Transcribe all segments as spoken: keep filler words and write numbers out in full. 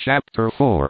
Chapter four.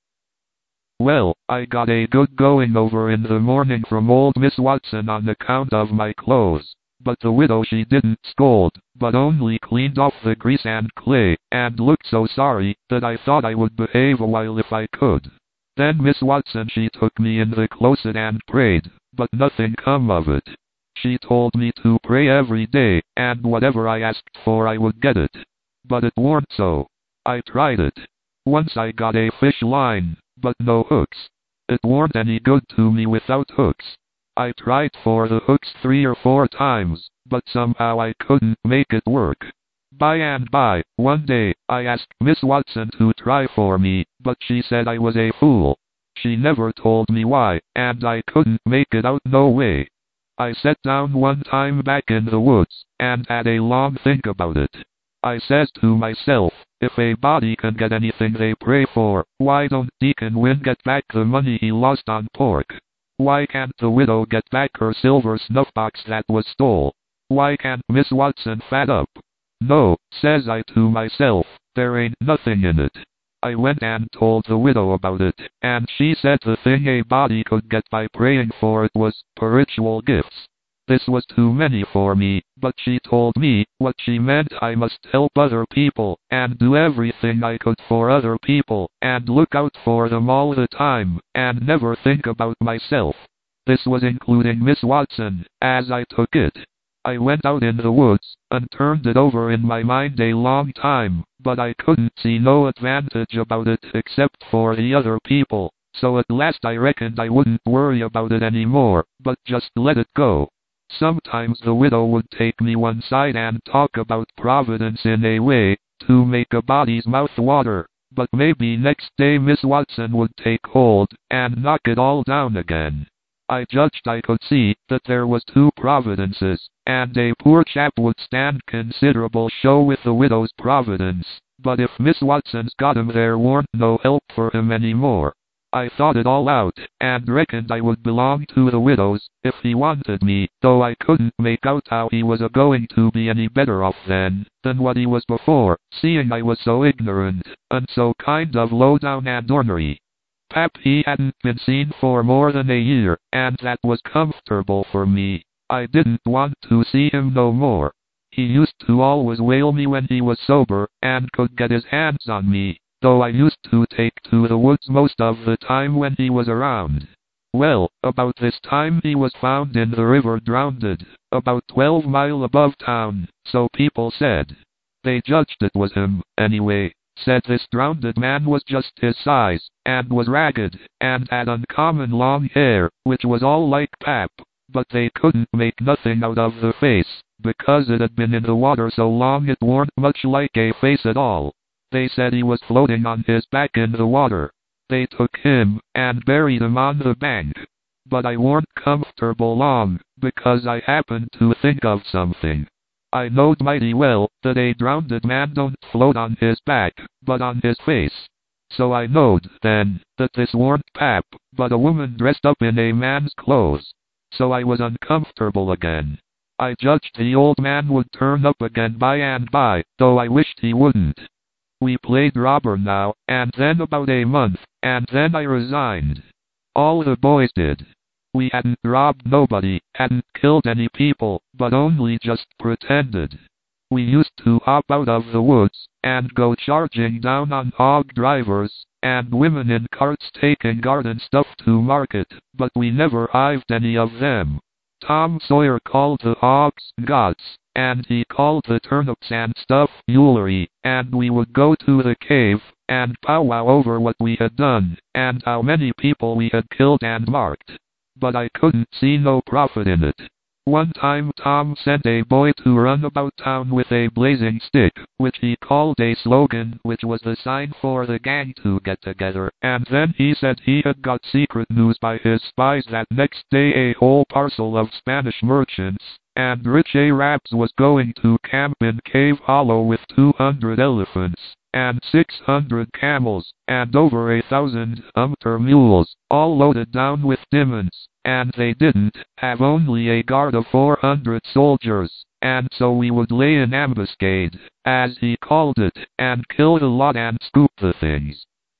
Well, I got a good going over in the morning from old Miss Watson on account of my clothes, but the widow she didn't scold, but only cleaned off the grease and clay, and looked so sorry, that I thought I would behave a while if I could. Then Miss Watson she took me in the closet and prayed, but nothing come of it. She told me to pray every day, and whatever I asked for I would get it. But it warn't so. I tried it. Once I got a fish line, but no hooks. It warn't any good to me without hooks. I tried for the hooks three or four times, but somehow I couldn't make it work. By and by, one day, I asked Miss Watson to try for me, but she said I was a fool. She never told me why, and I couldn't make it out no way. I sat down one time back in the woods, and had a long think about it. I says to myself, if a body can get anything they pray for, why don't Deacon Wynne get back the money he lost on pork? Why can't the widow get back her silver snuff box that was stole? Why can't Miss Watson fat up? No, says I to myself, there ain't nothing in it. I went and told the widow about it, and she said the thing a body could get by praying for it was spiritual gifts. This was too many for me, but she told me what she meant I must help other people, and do everything I could for other people, and look out for them all the time, and never think about myself. This was including Miss Watson, as I took it. I went out in the woods, and turned it over in my mind a long time, but I couldn't see no advantage about it except for the other people, so at last I reckoned I wouldn't worry about it any more, but just let it go. Sometimes the widow would take me one side and talk about Providence in a way to make a body's mouth water, but maybe next day Miss Watson would take hold and knock it all down again. I judged I could see that there was two providences, and a poor chap would stand considerable show with the widow's providence, but if Miss Watson's got him there warn't no help for him any more. I thought it all out, and reckoned I would belong to the widow's, if he wanted me, though I couldn't make out how he was a-going to be any better off then, than what he was before, seeing I was so ignorant, and so kind of low down and ornery. Pap he hadn't been seen for more than a year, and that was comfortable for me. I didn't want to see him no more. He used to always whale me when he was sober, and could get his hands on me, though I used to take to the woods most of the time when he was around. Well, about this time he was found in the river drownded, about twelve mile above town, so people said. They judged it was him, anyway. Said this drownded man was just his size, and was ragged, and had uncommon long hair, which was all like Pap, but they couldn't make nothing out of the face, because it had been in the water so long it warn't much like a face at all. They said he was floating on his back in the water. They took him, and buried him on the bank. But I warn't comfortable long, because I happened to think of something. I knowed mighty well that a drownded man don't float on his back, but on his face. So I knowed, then, that this warn't Pap, but a woman dressed up in a man's clothes. So I was uncomfortable again. I judged the old man would turn up again by and by, though I wished he wouldn't. We played robber now, and then about a month, and then I resigned. All the boys did. We hadn't robbed nobody, hadn't killed any people, but only just pretended. We used to hop out of the woods, and go charging down on hog drivers, and women in carts taking garden stuff to market, but we never hived any of them. Tom Sawyer called the hogs gods, and he called the turnips and stuff Yulery, and we would go to the cave, and powwow over what we had done, and how many people we had killed and marked. But I couldn't see no profit in it. One time Tom sent a boy to run about town with a blazing stick, which he called a slogan, which was the sign for the gang to get together, and then he said he had got secret news by his spies that next day a whole parcel of Spanish merchants and rich Arabs was going to camp in Cave Hollow with two hundred elephants, and six hundred camels, and over a thousand umter mules, all loaded down with diamonds, and they didn't have only a guard of four hundred soldiers, and so we would lay an ambuscade, as he called it, and kill the lot and scoop the things.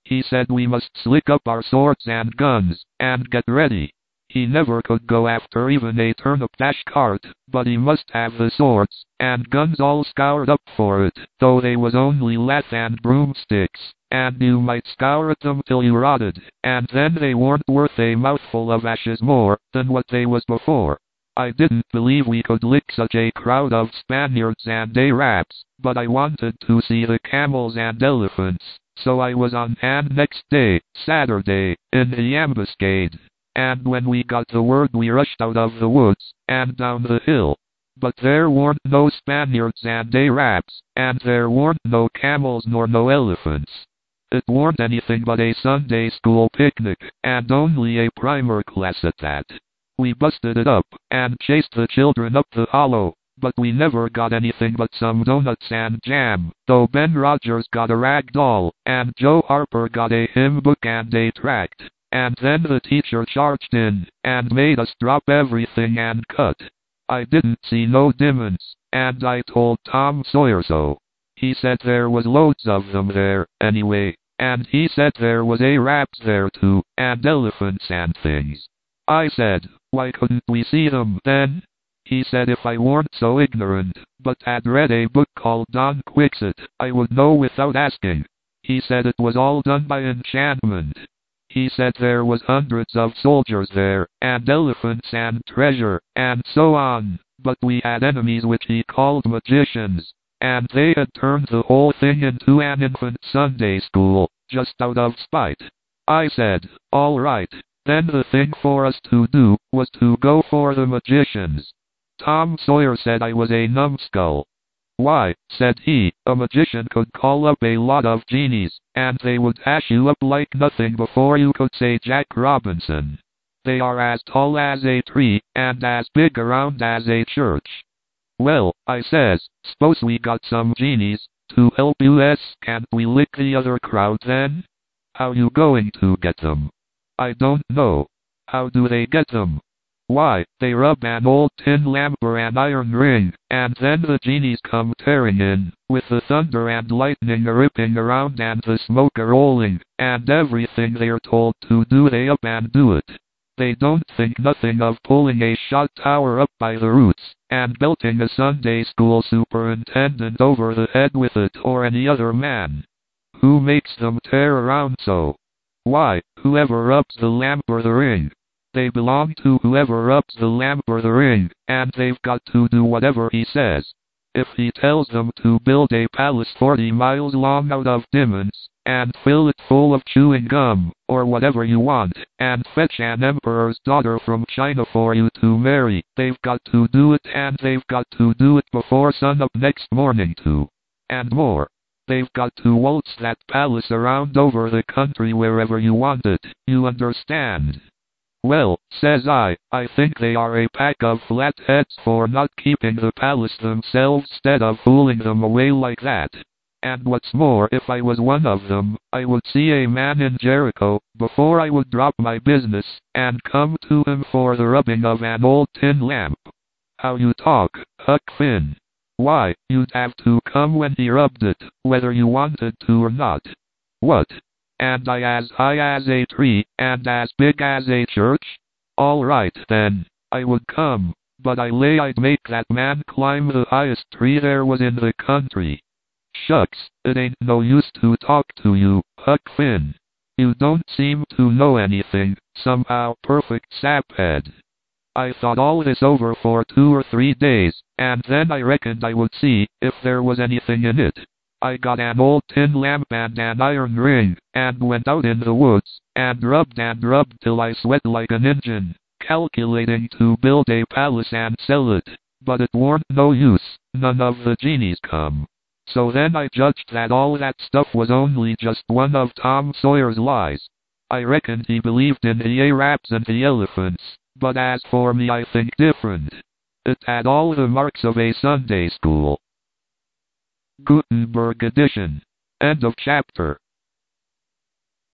He said we must slick up our swords and guns, and get ready. He never could go after even a turnip-dash cart, but he must have the swords and guns all scoured up for it, though they was only lath and broomsticks, and you might scour at them till you rotted, and then they weren't worth a mouthful of ashes more than what they was before. I didn't believe we could lick such a crowd of Spaniards and Arabs, but I wanted to see the camels and elephants, so I was on hand next day, Saturday, in the ambuscade. And when we got the word we rushed out of the woods, and down the hill. But there weren't no Spaniards and Arabs, and there weren't no camels nor no elephants. It weren't anything but a Sunday school picnic, and only a primer class at that. We busted it up, and chased the children up the hollow, but we never got anything but some donuts and jam, though Ben Rogers got a rag doll, and Joe Harper got a hymn book and a tract. And then the teacher charged in, and made us drop everything and cut. I didn't see no demons, and I told Tom Sawyer so. He said there was loads of them there, anyway, and he said there was Arabs there too, and elephants and things. I said, why couldn't we see them then? He said if I weren't so ignorant, but had read a book called Don Quixote, I would know without asking. He said it was all done by enchantment. He said there was hundreds of soldiers there, and elephants and treasure, and so on, but we had enemies which he called magicians, and they had turned the whole thing into an infant Sunday school, just out of spite. I said, all right, then the thing for us to do was to go for the magicians. Tom Sawyer said I was a numbskull. Why, said he, a magician could call up a lot of genies, and they would hash you up like nothing before you could say Jack Robinson. They are as tall as a tree, and as big around as a church. Well, I says, suppose we got some genies to help us, can't we lick the other crowd then? How you going to get them? I don't know. How do they get them? Why, they rub an old tin lamp or an iron ring, and then the genies come tearing in, with the thunder and lightning a-ripping around and the smoke a-rolling, and everything they're told to do they up and do it. They don't think nothing of pulling a shot tower up by the roots, and belting a Sunday school superintendent over the head with it or any other man. Who makes them tear around so? Why, whoever rubs the lamp or the ring. They belong to whoever rubs the lamp or the ring, and they've got to do whatever he says. If he tells them to build a palace forty miles long out of diamonds, and fill it full of chewing gum, or whatever you want, and fetch an emperor's daughter from China for you to marry, they've got to do it, and they've got to do it before sunup next morning too. And more. They've got to waltz that palace around over the country wherever you want it, you understand? Well, says I, I think they are a pack of flatheads for not keeping the palace themselves stead of fooling them away like that. And what's more, if I was one of them, I would see a man in Jericho, before I would drop my business, and come to him for the rubbing of an old tin lamp. How you talk, Huck Finn. Why, you'd have to come when he rubbed it, whether you wanted to or not. What? And I as high as a tree, and as big as a church? All right then, I would come, but I lay I'd make that man climb the highest tree there was in the country. Shucks, it ain't no use to talk to you, Huck Finn. You don't seem to know anything, somehow, perfect saphead. I thought all this over for two or three days, and then I reckoned I would see if there was anything in it. I got an old tin lamp and an iron ring, and went out in the woods, and rubbed and rubbed till I sweat like an Injun, calculating to build a palace and sell it, but it warn't no use, none of the genies come. So then I judged that all that stuff was only just one of Tom Sawyer's lies. I reckoned he believed in the Arabs and the elephants, but as for me I think different. It had all the marks of a Sunday school. Gutenberg edition. End of chapter.